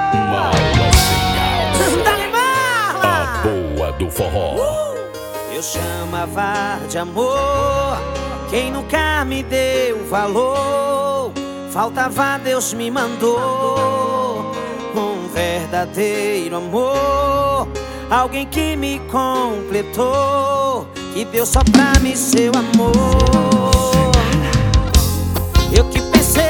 Mala sem alça. Dale, Marla! A boa do forró. Eu chamava de amor quem nunca me deu valor. Faltava, Deus me mandou um verdadeiro amor, alguém que me completou, que deu só pra mim seu amor. Eu que pensei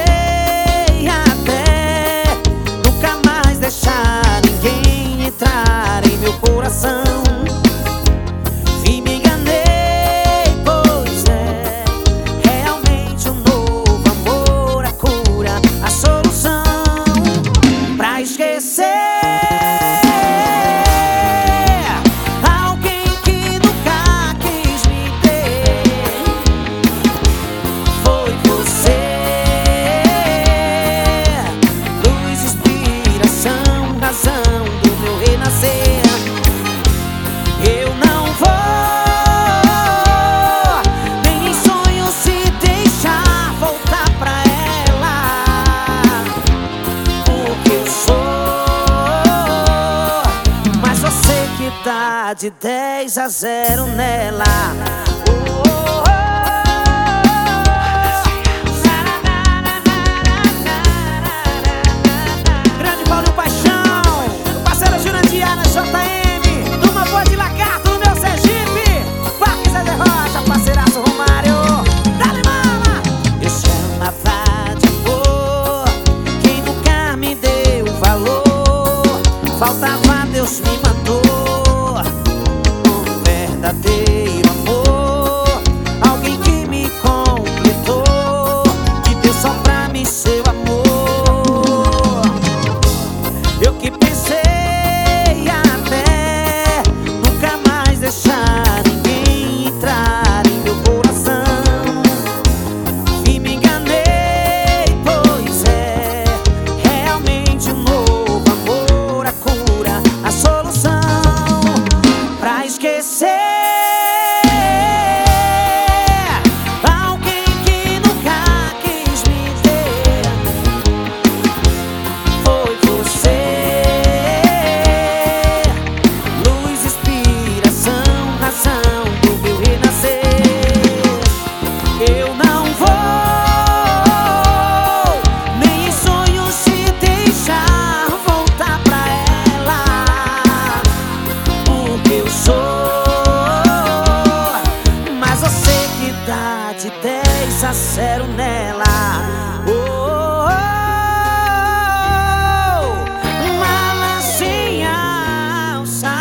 até nunca mais deixar ninguém entrar em meu coração. Vi, me enganei, pois é realmente um novo amor, a cura, a solução pra esquecer alguém que nunca quis me ter. Foi você, luz, inspiração, razão do meu renascer. Eu não vou nem em sonhos se deixar voltar pra ela, porque eu sou, mas você que tá de 10-0 nela. Grande Paulinho Paixão, parceira Jurandiana, JM, turma boa de Lagarto no meu Sergipe, Parque Zé de Rocha, parceiraço Romário. Dale, mama! Eu chamava de amor quem nunca me deu valor. Faltava, Deus me mandou um verdadeiro amor, alguém que me completou, que deu só pra mim seu amor. Eu que pensei até nunca mais deixar ninguém entrar em meu coração. Vi, me enganei, pois é realmente um novo amor, a cura, a solução pra esquecer alguém que nunca quis me ter. Foi você, luz, inspiração, razão do meu renascer. Eu não vou nem em sonhos se deixar voltar pra ela, porque eu sou, mas você que dá de 10-0 nela. Mala sem alça.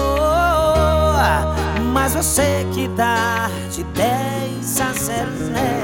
Mas você que dá de 10-0 nela.